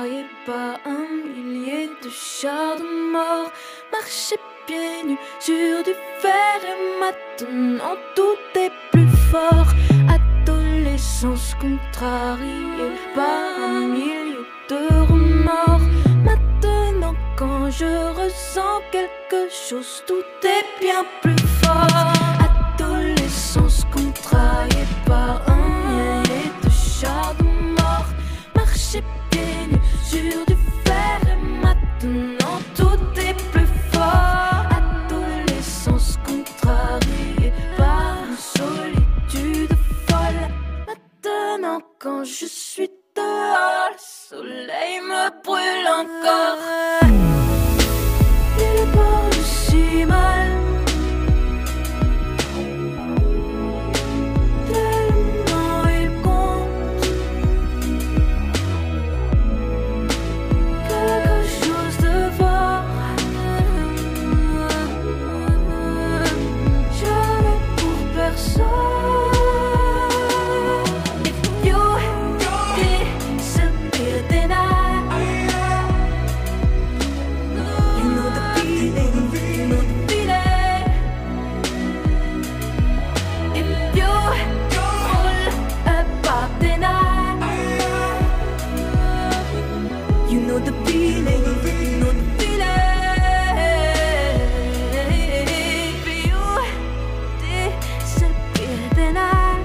contrarié par un millier de chars de mort. Marcher pieds nus sur du fer et maintenant tout est plus fort. Adolescence contrariée par un millier de remords. Maintenant quand je ressens quelque chose, tout est bien plus fort. Adolescence contrariée par un millier de chars de mort. Marcher pieds nus sur du fer et maintenant tout est plus fort. Adolescence contrariée par une solitude folle. Maintenant quand je suis dehors, le soleil me brûle encore. Il parle si mal, tellement il compte quelque chose de fort. Jamais pour personne. If you disappear, then you know the feeling, you know the feeling. If you fall apart, then you know the feeling, you know the feeling. If you disappear, then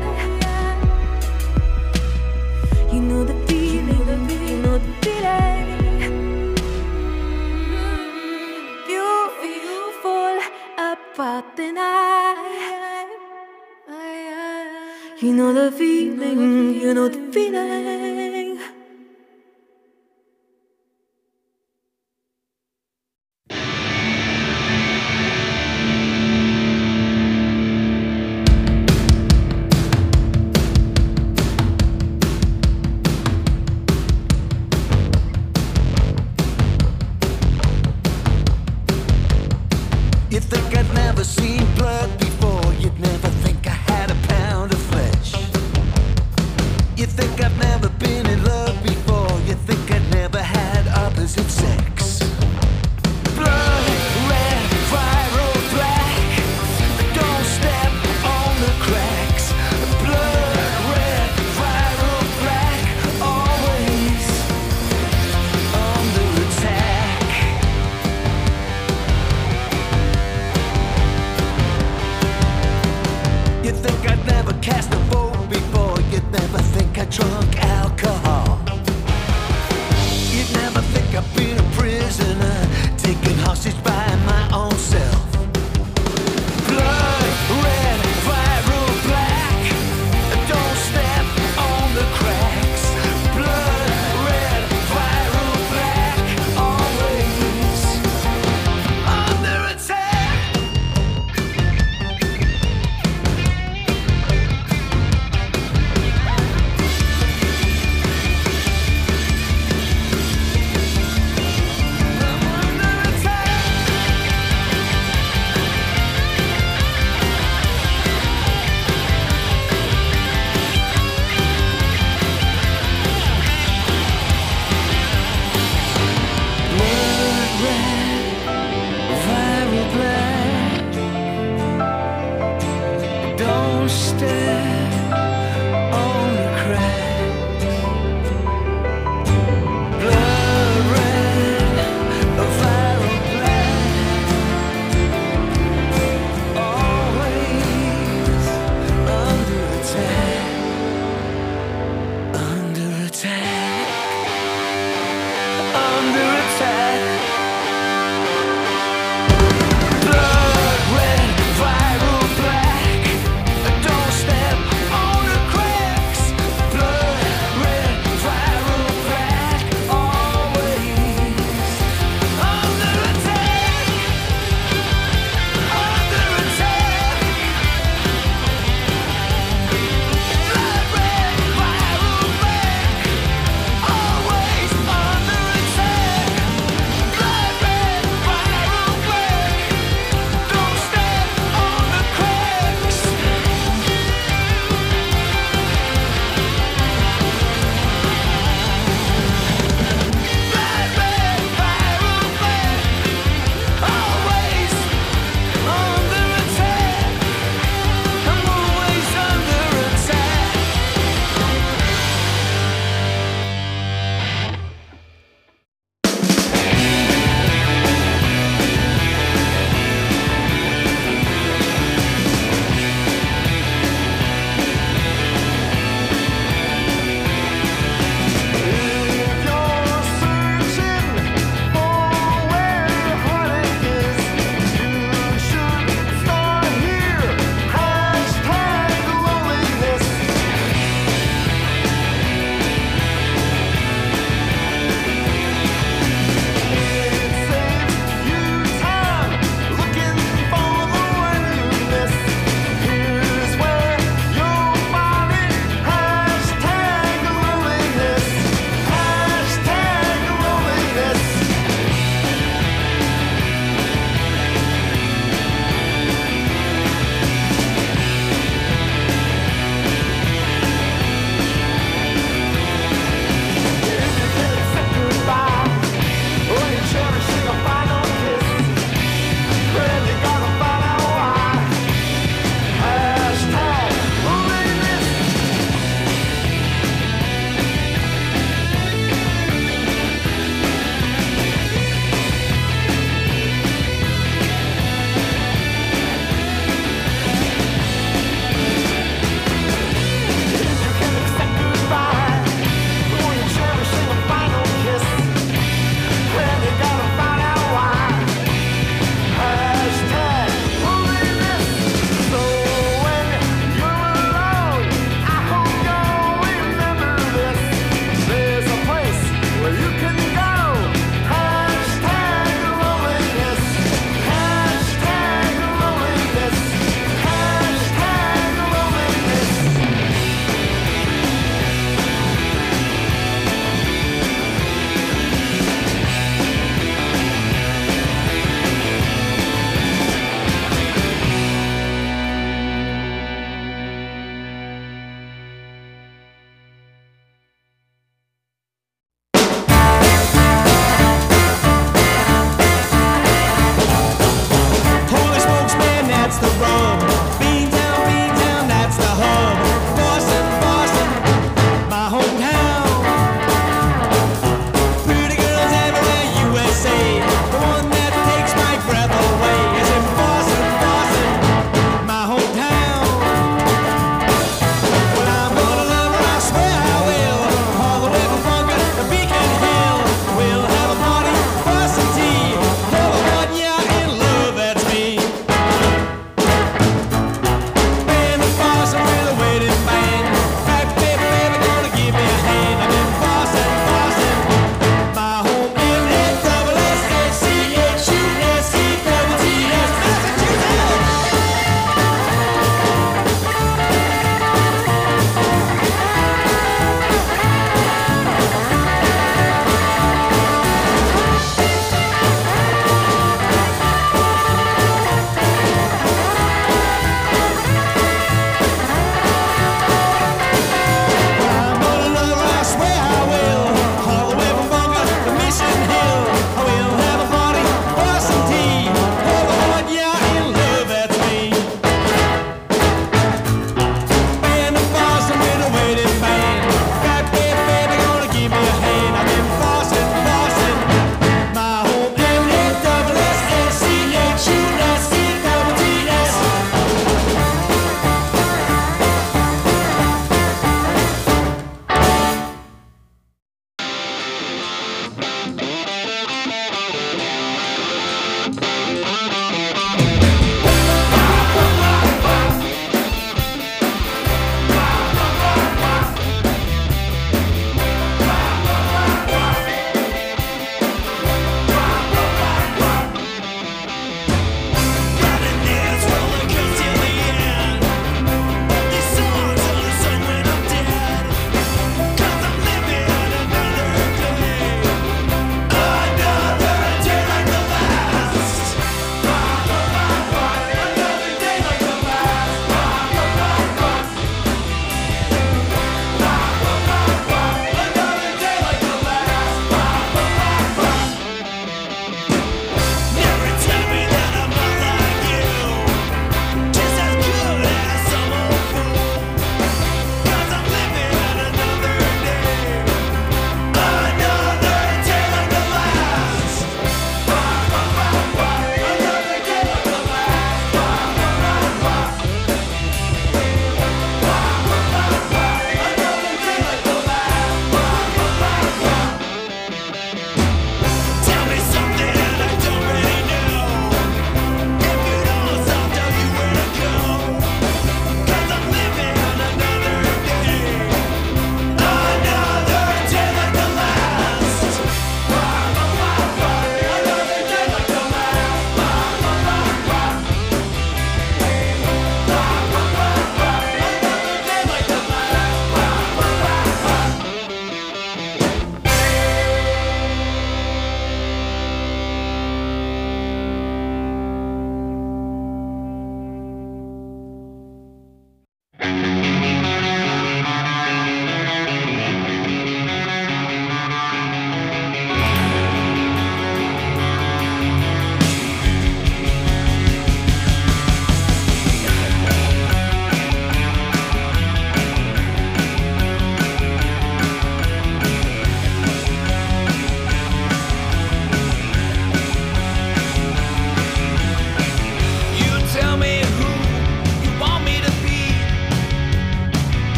you know the feeling, you know the feeling. If you fall apart, then you know the feeling, you know the feeling. You think I'd never seen blood before, you'd never think I had a pound of flesh. You think I've never been in love before, you think I'd never had opposite sex. Blood red, viral black, don't step on the cracks. Blood red, viral black, always under attack. You think I'd never cast a vote before, you'd never think I drunk alcohol.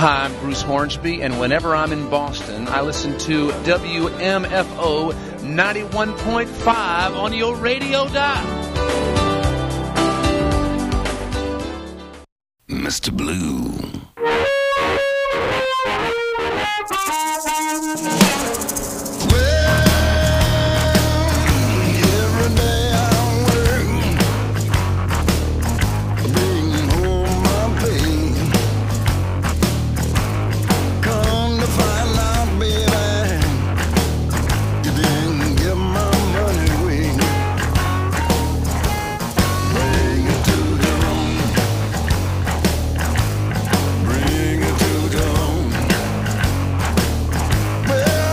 Hi, I'm Bruce Hornsby, and whenever I'm in Boston, I listen to WMFO 91.5 on your radio dial. Mr. Blue. Well,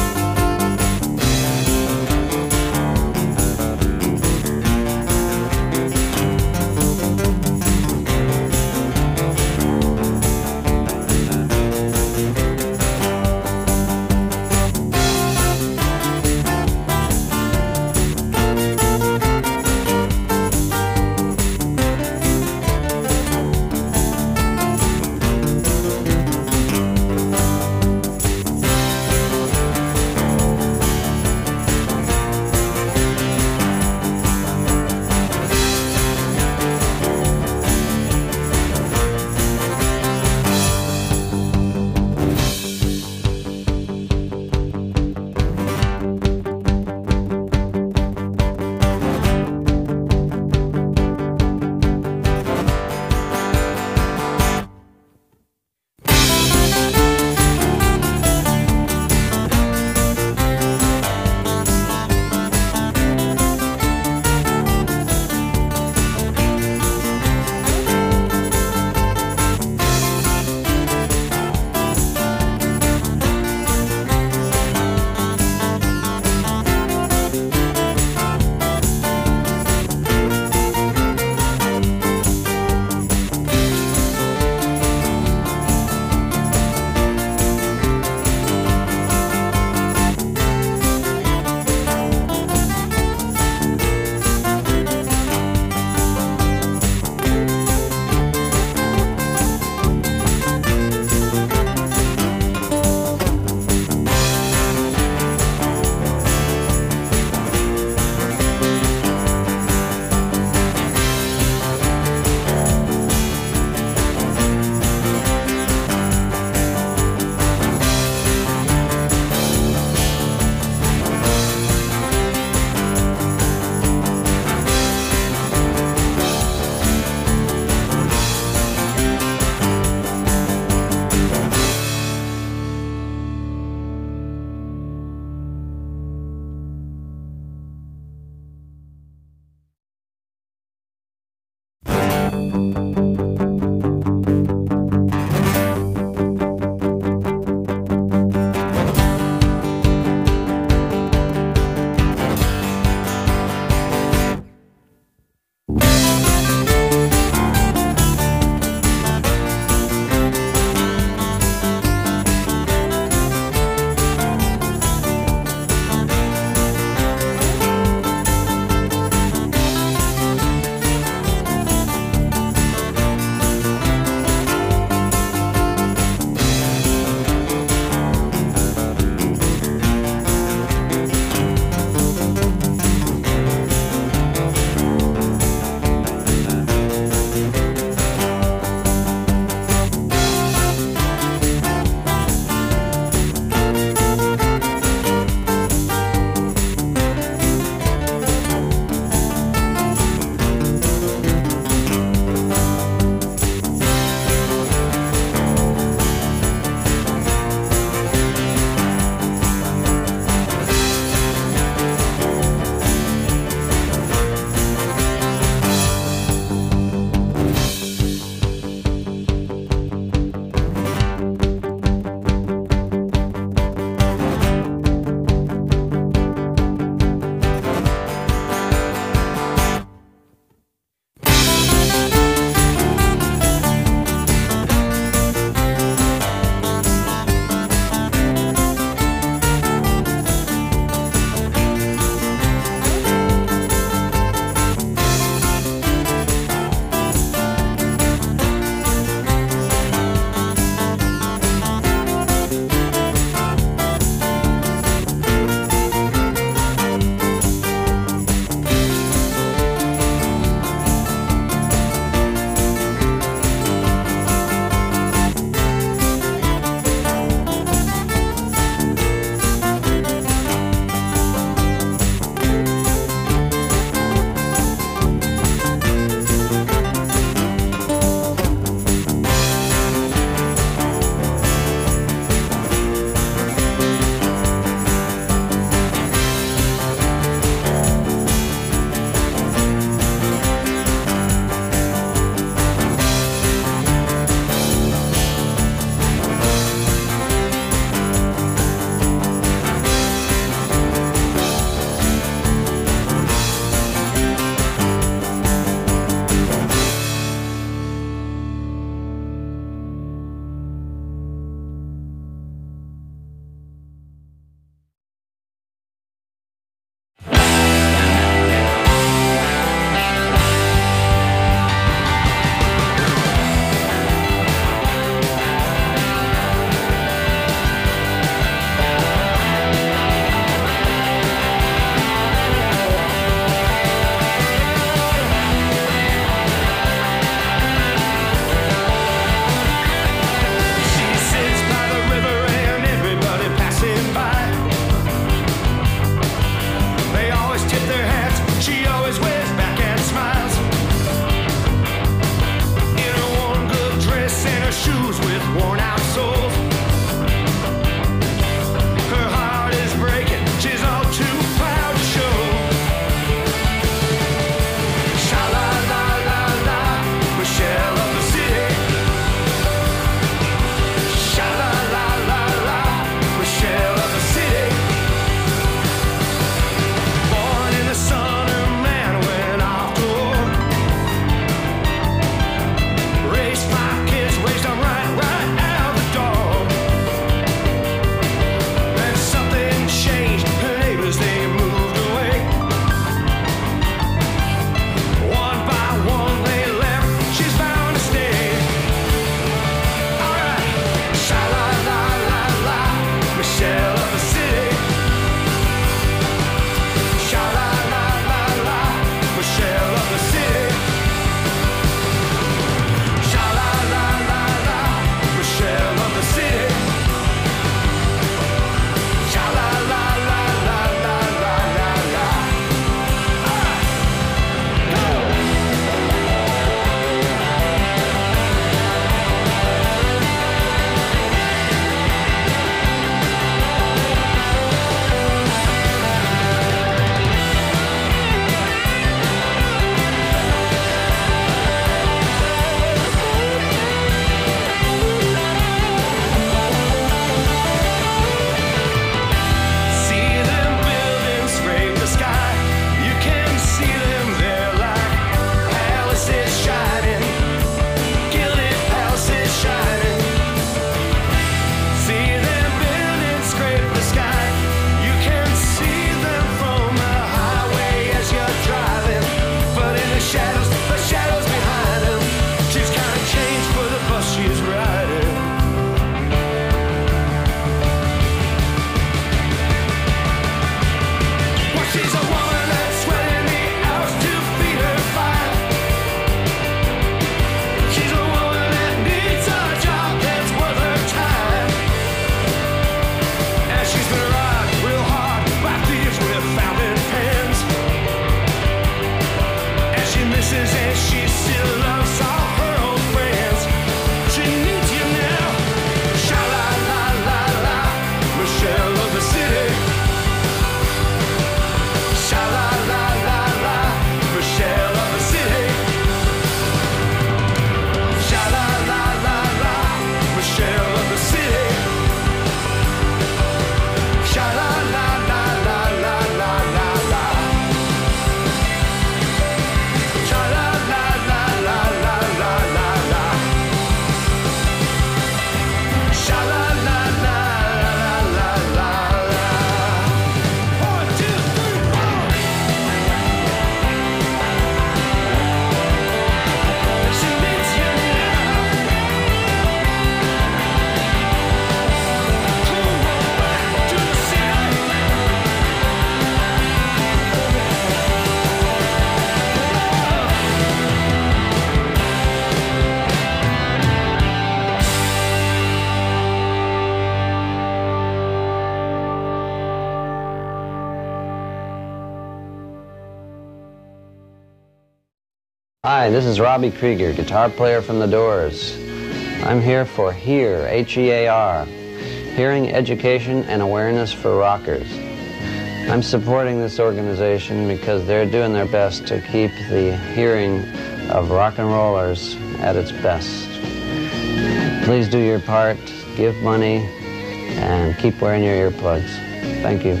Hi, this is Robbie Krieger, guitar player from The Doors. I'm here for HEAR, H-E-A-R, Hearing Education and Awareness for Rockers. I'm supporting this organization because they're doing their best to keep the hearing of rock and rollers at its best. Please do your part, give money, and keep wearing your earplugs. Thank you.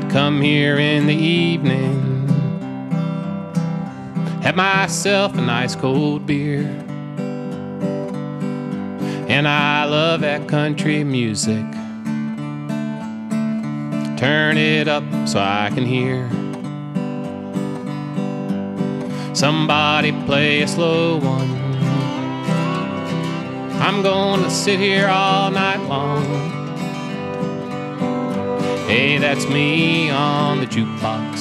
come here in the evening, have myself a nice cold beer, and I love that country music. Turn it up so I can hear somebody play a slow one. I'm gonna sit here all night long. Hey, that's me on the jukebox.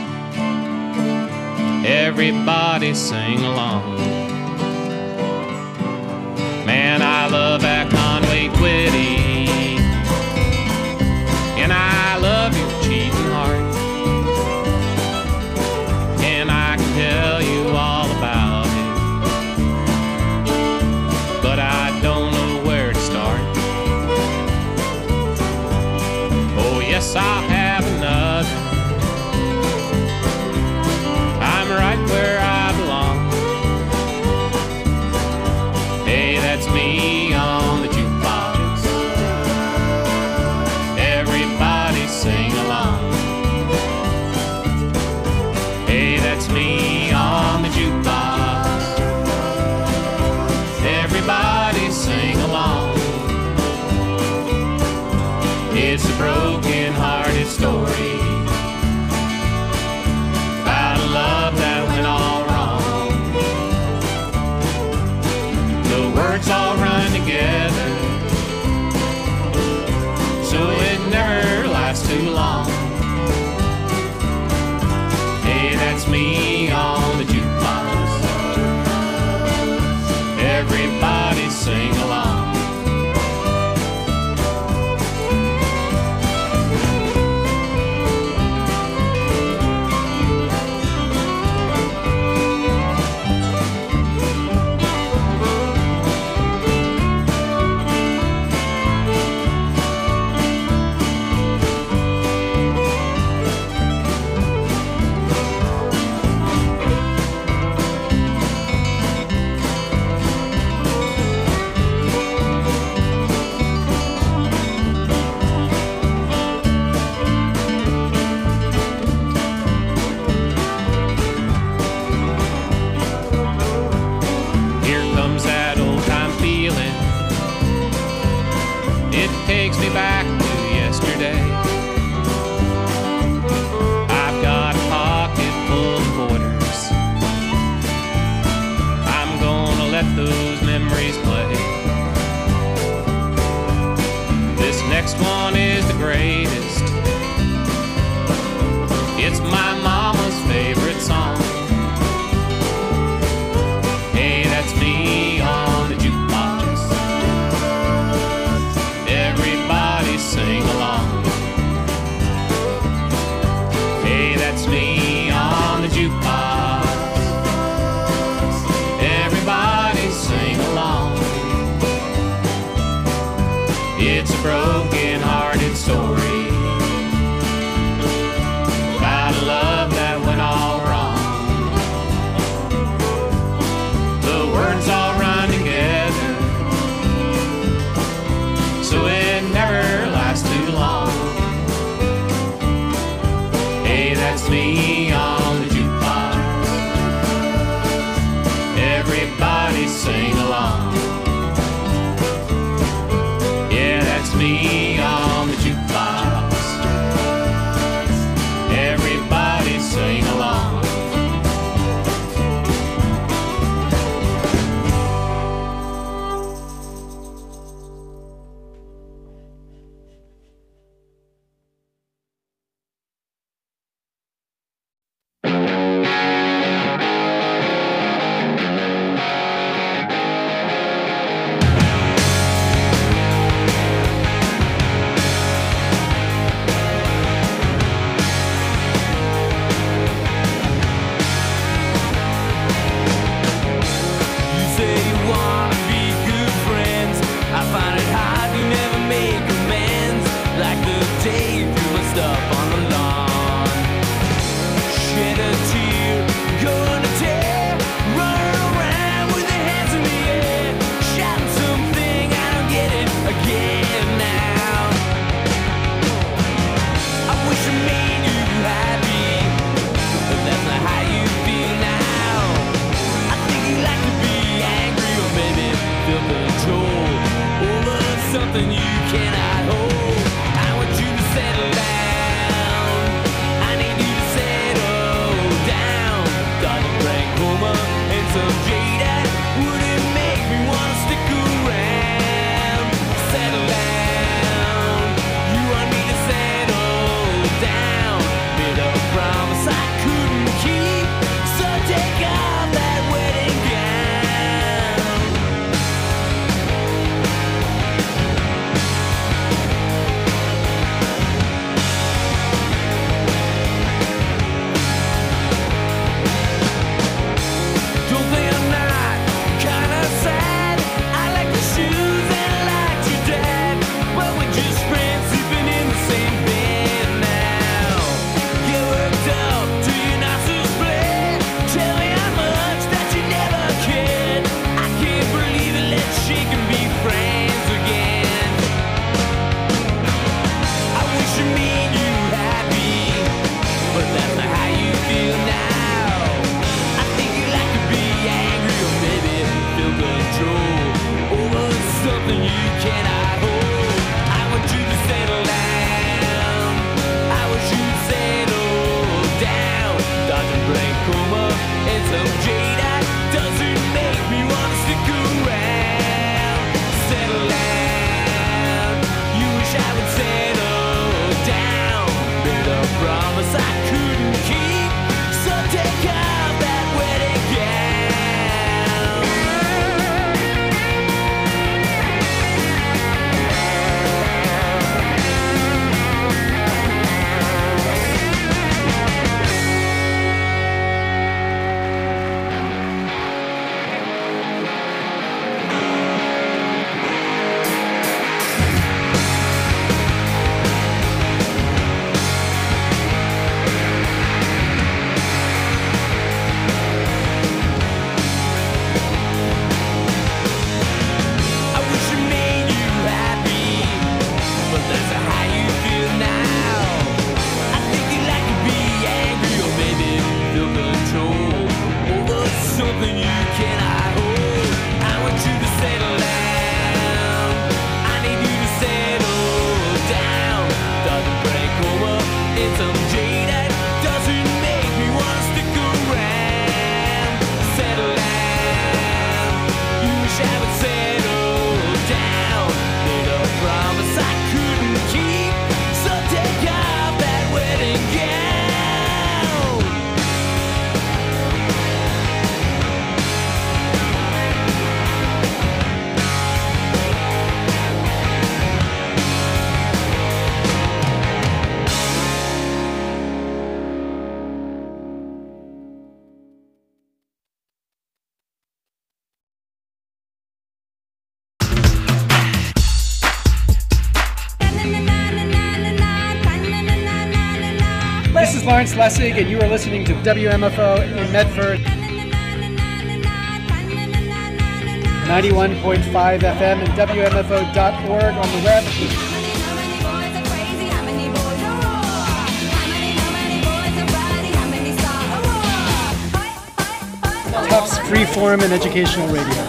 Everybody sing along. Man, I love that Conway Twitty, and I love your cheating heart, and I can tell you all about it, but I don't know where to start. Oh yes, I'll have another. I'm right where I belong. Hey, that's me on the jukebox. Everybody sing along. Hey, that's me on the jukebox. Everybody sing along. It's a broken-hearted story about a love that went all wrong. The words all run together, so it never lasts too long. Hey, that's me on the jukebox. Everybody sing along. Here comes that old-time feeling. It takes me back to yesterday. I've got a pocket full of quarters. I'm gonna let those memories play. This next one is the greatest. It's my mama's favorite song. Hey, that's me on the jukebox. Everybody sing along. Hey, that's me on the jukebox. Everybody sing along. It's a broken-hearted story about a love that went all wrong. I couldn't keep. So take off that wedding gown. Don't think I'm not kinda sad. I like the shoes and like your dad, but we're just friends sleeping in the same bed now. Get worked up to your nostrils split. Tell me how much that you never cared. I can't believe it. Let's shake and be friends again. I wish you made you happy, but that's not how you feel now. I think you like to be angry or maybe feel control over something you cannot hold. I want you to settle down. I want you to settle down. Dodging brain coma and some jade that doesn't make me want to stick around. Settle down. You wish I would settle down. Made a promise I couldn't keep. So take off that wedding gown. I wish you made you happy, but that's not how you feel now. I think you like to be angry or maybe feel control over something you cannot hold. I want you to settle down. I need you to settle down. Doesn't break over in some jade that doesn't make me want to stick around. Settle down. You wish I would settle down. Made a promise I couldn't keep. So take off that wedding gown. This is Lawrence Lessig, and you are listening to WMFO in Medford, 91.5 FM and WMFO.org on the web. Tufts Freeform and Educational Radio.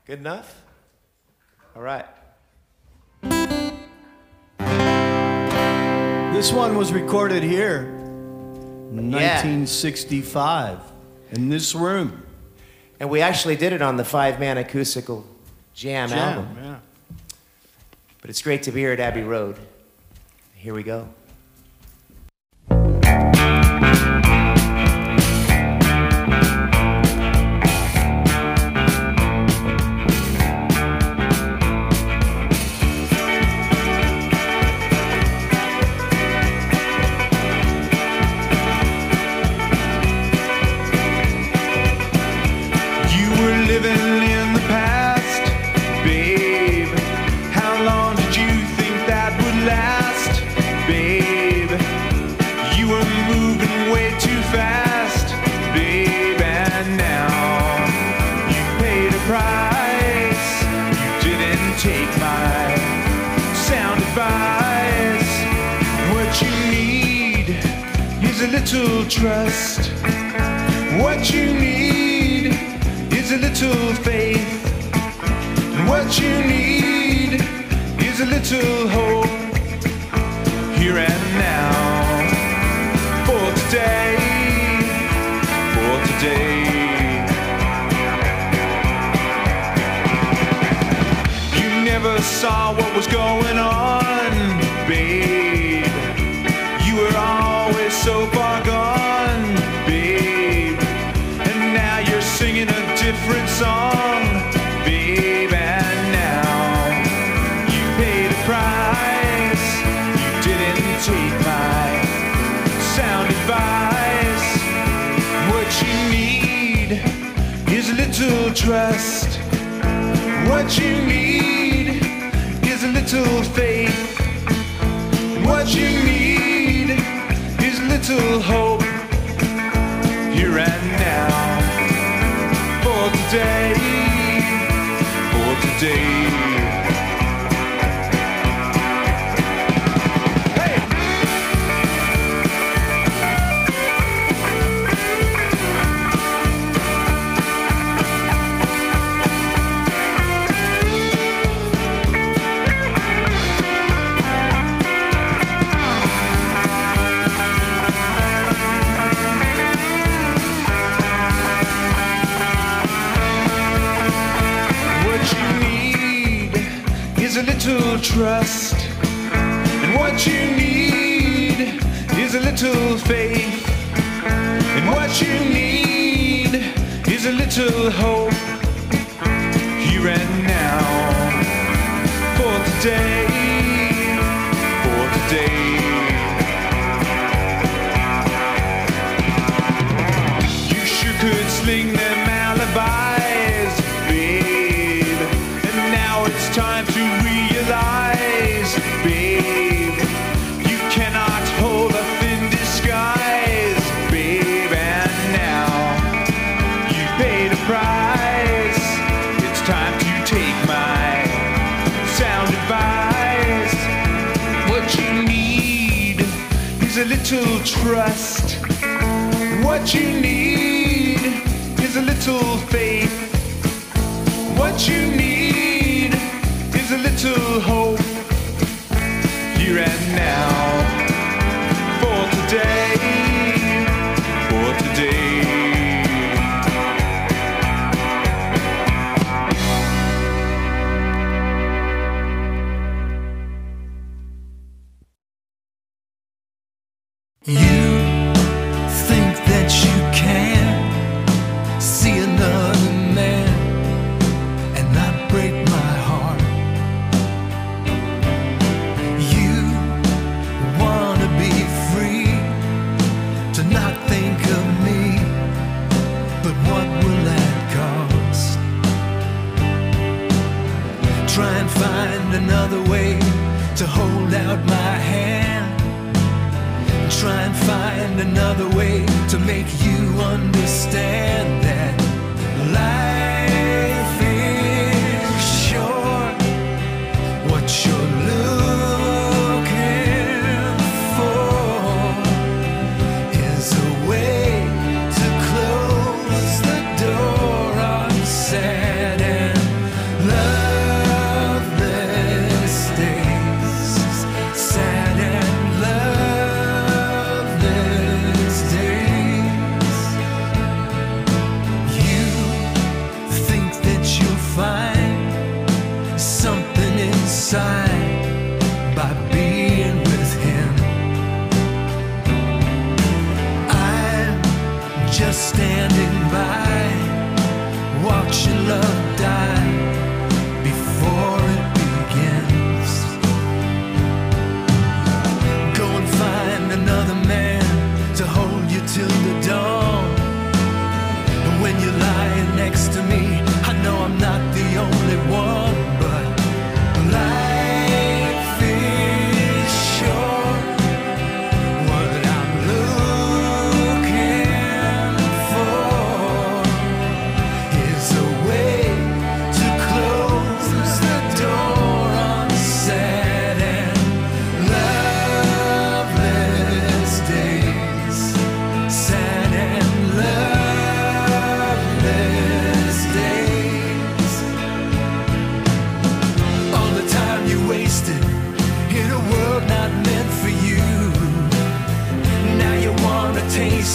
Good enough? All right. This one was recorded here in 1965 in this room. And we actually did it on the 5-man acoustical jam album. Yeah. But it's great to be here at Abbey Road. Here we go. Little trust. What you need is a little faith. And what you need is a little hope. Here and now. For today. For today. You never saw what was going on, babe. You were always so far gone, babe. And now you're singing a different song, babe. And now you paid a price. You didn't take my sound advice. What you need is a little trust. What you need is a little faith. What you need is a little hope. Here and now. For today. For today. A little trust, and what you need is a little faith, and what you need is a little hope. Here and now. For today. For today. You sure could sling them alibis, babe. And now it's time to realize, babe, you cannot hold up in disguise, babe. And now you paid a price. It's time to take my sound advice. What you need is a little trust. What you need is a little faith. What you need is a little hope. Here and now. For today. For today. You think that you can see another man and not break my heart. You wanna be free to not think of me, but what will that cost? Try and find another way to hold out my hand. Try and find another way to make you understand that life is short. What you're looking for is a way to close the door on sad and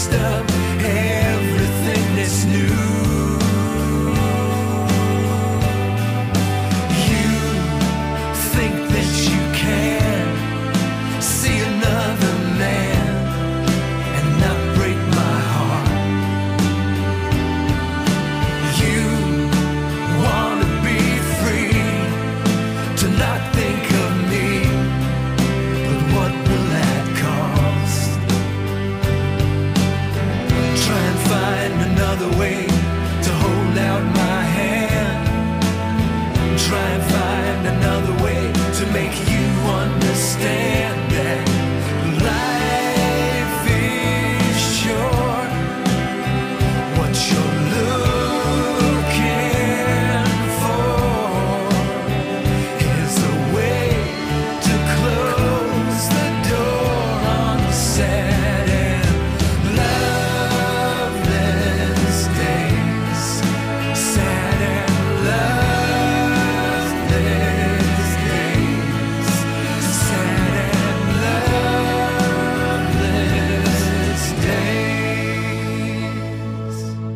taste of everything that's new. You think that you can see another man and not break my heart. You wanna be free to not think of me, but what will that cost? Try and find another way to hold out my hand. Try and find another way to make you understand that life is short. What you're looking for is a way to close the door on the sad and loveless days. Sad and loveless days. Sad and loveless days.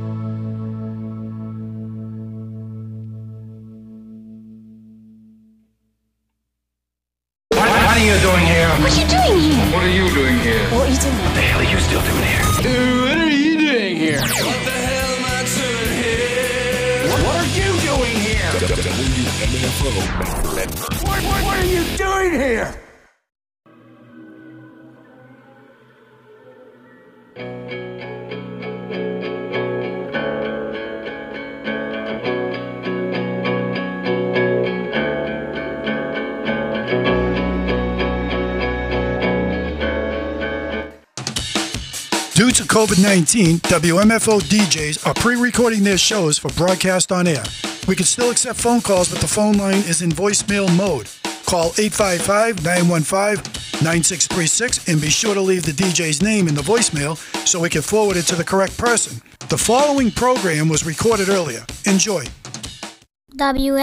What are you doing here? What are you doing here? What are you doing here? What are you doing What the hell are you still doing here? What are you doing here? What the hell am I doing here? What are you doing here? What are you doing here? Due to COVID-19, WMFO DJs are pre-recording their shows for broadcast on air. We can still accept phone calls, but the phone line is in voicemail mode. Call 855-915-9636 and be sure to leave the DJ's name in the voicemail so we can forward it to the correct person. The following program was recorded earlier. Enjoy.